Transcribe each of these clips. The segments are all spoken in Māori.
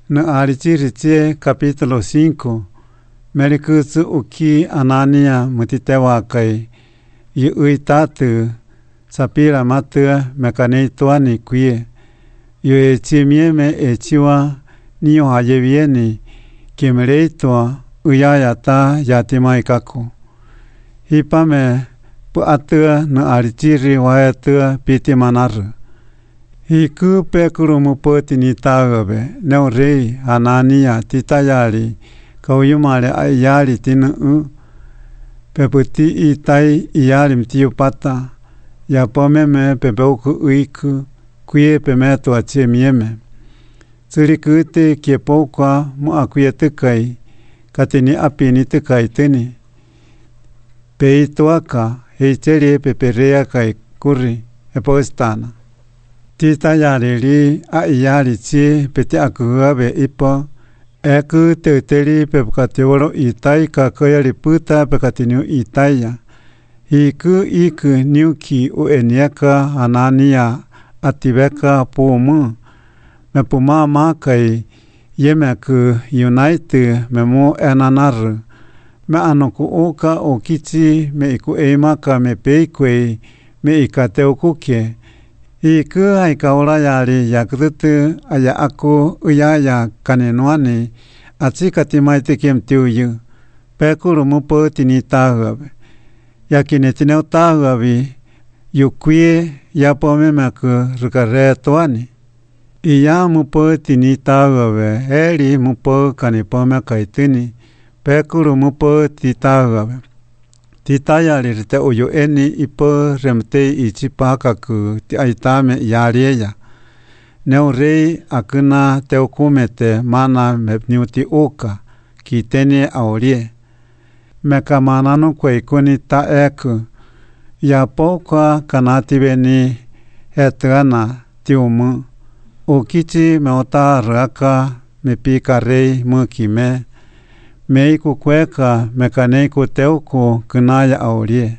Na Arichiriche capítulo 5. Merikutsu uki Anania mutitewakai. Uitatu sapira matua mekanituani kuie. Echimieme echiwa niyo hayevieni kimereitua uyayata yatimaikaku. Hipame puatua na arichiri waetua piti manaru. Hiku pekuru mupoti nitagabe neo rei Anania titayari kauyumare ayari tinu peputi itai iyari mtiupata ya pomeme pepeuku uiku kuye pemeto achemieme tsirikute kiepokwa muakuyetukai katini apinitukai tini peituaka heicheri peperea kai kuri epostana titayari ayari chi peti akuabe ipo eku teuteri pepukatiworo itai kakoyari puta pekatiniu itaya iku niuki ueniaka Anania atibeka pumu mepumama kai yemeku unite memu enanaru me anoku oka okichi me iku eimaka me peikwe me ikateukuke iku aikaura yari yakutu aya aku uyaya kanenuani atsikatimaite kemtiuyu pekuru mupo tinitahuabe yakinetineu tahuabi yukuye yapomemaku rukaretoani iya mupo tinitahuabe eri mupo kanipome kaitini pekuru mupo titahuabe titayari rite uyu eni ipo remte ichipakaku ti aitame yarieya neu rei akuna teukumete mana mepniuti uka kitene aurie mekamanano kweikuni ta eku yapokwa kanatibeni hetuana tiumu ukichi meota raka mepika rei mukime meiku kweka mekaneiku teuku kunaya aurie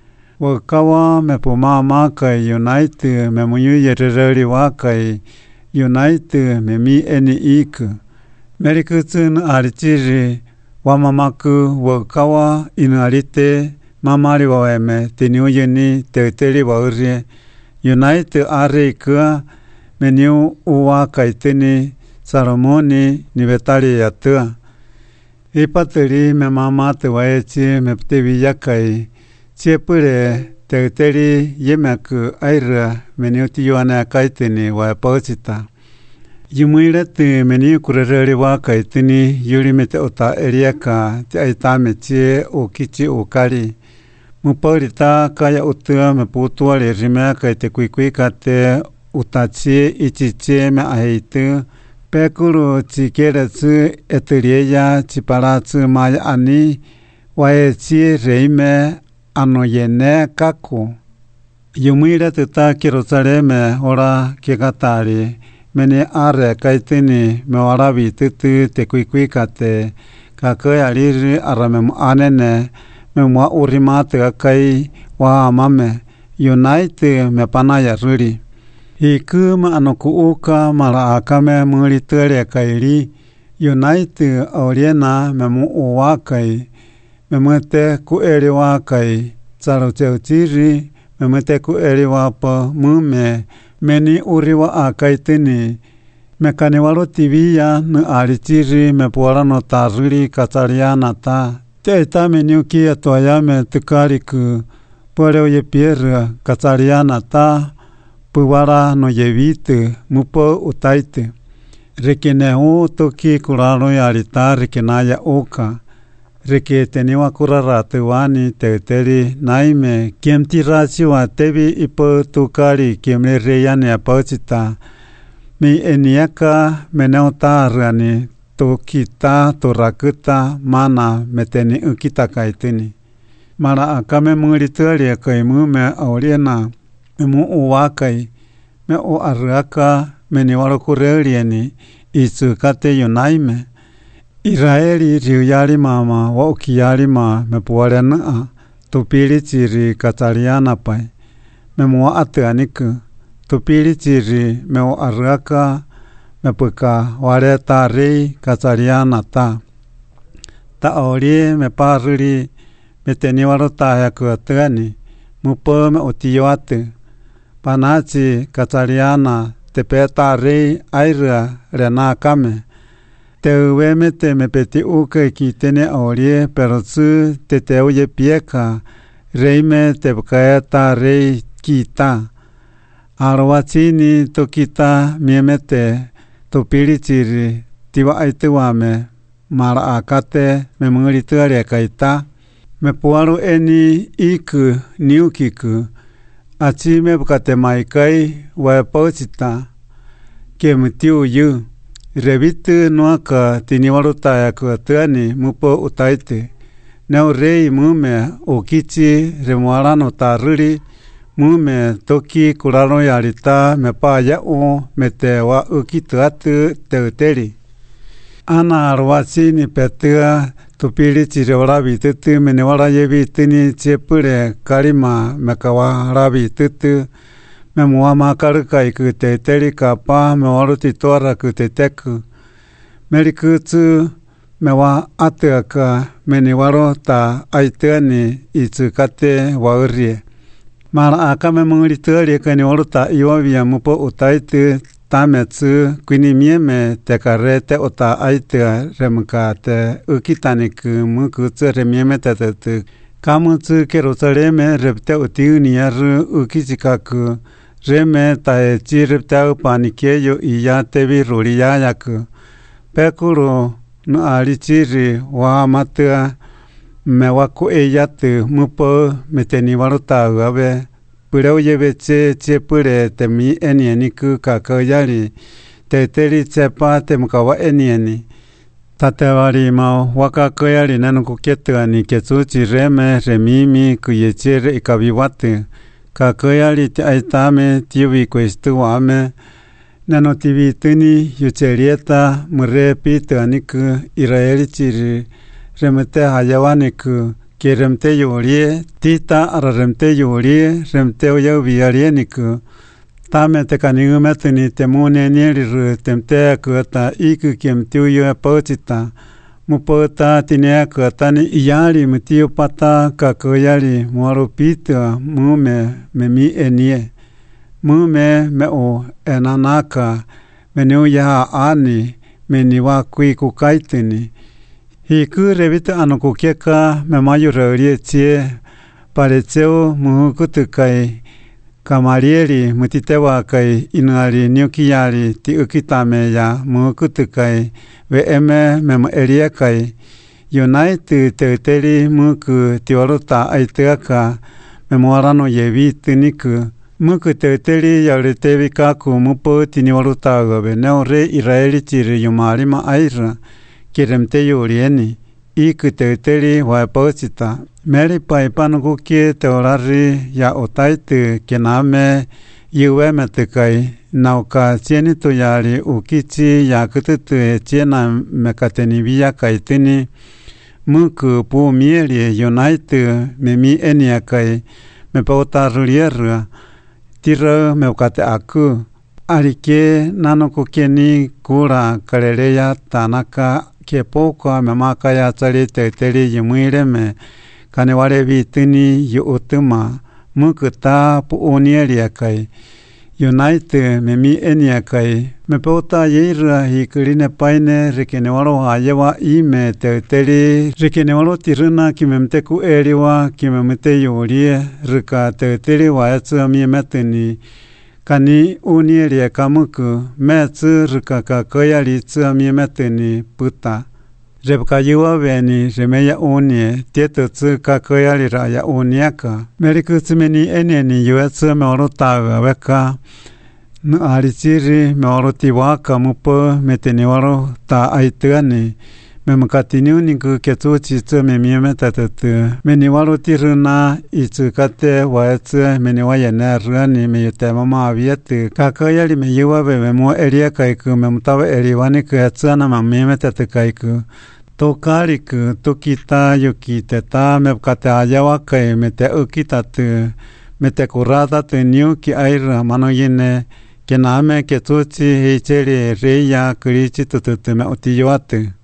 wakawa mepumama kai unite memunyu yereri wakai unite memi eni iku merikutsun arichiri wamamaku wakawa inarite mamari waweme teniuyeni teuteri waurie unite areikua meniu uwa kaiteni Salomoni nibetari yatua ipateri me mama te waechi me pteviya kai chiepure teuteri yemeku aira meniuti yuana kaitini wa posita yumuire te meni kurereri wa kaitini yurimete ota eriaka ti aitame chie okichi okari muporita kaya utua me putuare rime kaite kuikui kate utachi ichiche me aitu pekuru chikeretsu eterieya chiparatsu maya ani waechi reime anoyene kaku yumuire teta Jerusaleme ora kekatari meni are kaitini mewarabi tutu tekuikuikate kakoyariri aramemu anene memwa urimate akai wa amame unite mepanaya ruri ikuma anoku uka mara akame muritere kairi unite oriena memu uwakai memete ku eriwakai tsarocheutiri memete ku eriwapa mume meni uriwa akaitini mekaniwaro tibiya na arichiri mepuara notaruri katariana ta teita meniuki atoyame tukariku pore oye pierra katariana ta puwara no yevite mupo utaite rekeneu toki kurano yarita rekenaya oka reketeniwa kuraratuwani teuteri naime kiemtirachi wa tebi ipo tukari kiemreyane apauchita mi eniaka meneutarani tokita torakuta mana meteni ukita kaitini mara akame muritori kaimume auriena mu uwakai me o araka meniwaro kurerieni isukate yunaime Israeli riuyari mama wa ukiyari ma mepuarena tupiri chiri katariana pai memua atuaniku tupiri chiri meo araka me puka wale ta rei kazariana ta ori me paruri me teniwaro ta ya kuatani mupo me otioate panachi kazariana te peta rei aira rena kame te ueme te me peti uke ki tene ori pero su te oye pieka rei me te bukaeta rei kita arwachini to kita miemete to pirichiri tiwa aituame mara akate me mungritare kaita me puaru eni iku niukiku achi me bukate maikai wa posita ke mutiu yu rebitu nuaka tiniwaruta ya kuatani mupo utaite neu rei mume okichi remuarano taruri mume toki kurano yarita me paya o me te wa ukitu atu teuteri ana arwasi ni petua tupiri chirewarabi tutu menewara yebi tini chepure karima mekawa rabi tutu me muama karukai ku teuteri kapa me waruti toara ku teteku merikutsu me wa atuaka menewaro ta aitani itsukate wa urie mara akame mungritari kani waruta iwavia mupo utaitu tametsu kwini mieme te karete ota aita remkate ukitaniku mukutsu remieme tetetu kamutsu kerosaleme repte utiuniaru ukichikaku reme taechi repte upanikeyo iya tevi ruriyayaku pekuru no alichiri wa matua me waku eyatu mupo meteniwaruta uabe pureu yebeche chepure temi enieniku kakayari teteri chepa temkawa enieni tatewari mao wakakayari nanukuketuani ketsuchi reme remimi kuyechere ikabiwatu kakayari aitame tiubi kwestuame nanotibituni yucherieta murepituaniku iraelichiri remete hayawaniku que remte yorie tita ara remte yorie remte oya viarieniku tame te kanigume tini temune niru temte kuata iku kemtuyo pochita mupota tine kuatani iyari mutio pata kakoyari muaropita mume memi enie mume me o enanaka menuya ani meniwa kui kukaitini hiku revita anokukeka me mayo reuriechie parecheo muhukutukai kamarieri mutitewa kai inuari niukiyari ti ukitame ya muhukutukai vm me eria kai united teuteri muku tiwaruta aiteaka me moarano yevi tiniku muku teuteri yauritevi kaku mupo tiniwaruta gobe neore israeli chiri yumarima aira kiremte yurieni iku teuteri waposita meri paipanu ki teorari ya otaitu kename yueme tekai nauka chieni tuyari ukichi ya kututu chiena mekatenibia kaitini muku pu mieri united memi enia kai me pautarurierua tiro meukate aku arike nanokukeni kura kalereya tanaka ke poco me makaya tsari teuteri yumuire me kaneware vitini yu utuma mukuta pu unieria kai united memi enia kai me pota yira hikurine paine rekenewaro hayewa ime teuteri rekenewaro tiruna kimemteku eriwa kimemte yurie rika teuteri waetsu miemeteni kani unieria kamuku metsu rikaka koyari tsu miemeteni puta rebkayuwa beni remeya unie tieto tsu kakoyari raya uniaka merikutsu meni eneni yuetsu meorotaga weka nu arichiri meorotiwaka mupo meteniwaro ta aituani memukatiniu ninku ketsuchi tsu memiemetatatu meniwaro tiruna itsukate waetsu meniwayene ruani meyutemama aviatu kakoyari meyuwa bememo eria kaiku memutawa eriwani kuetsana mamiemetatu kaiku tokariku tokita yukiteta mepkate ayawa kai mete ukitatu mete kurata tu niu ki aira manoyene que name que tutsi hicheri reya krichi tututme otiyoate.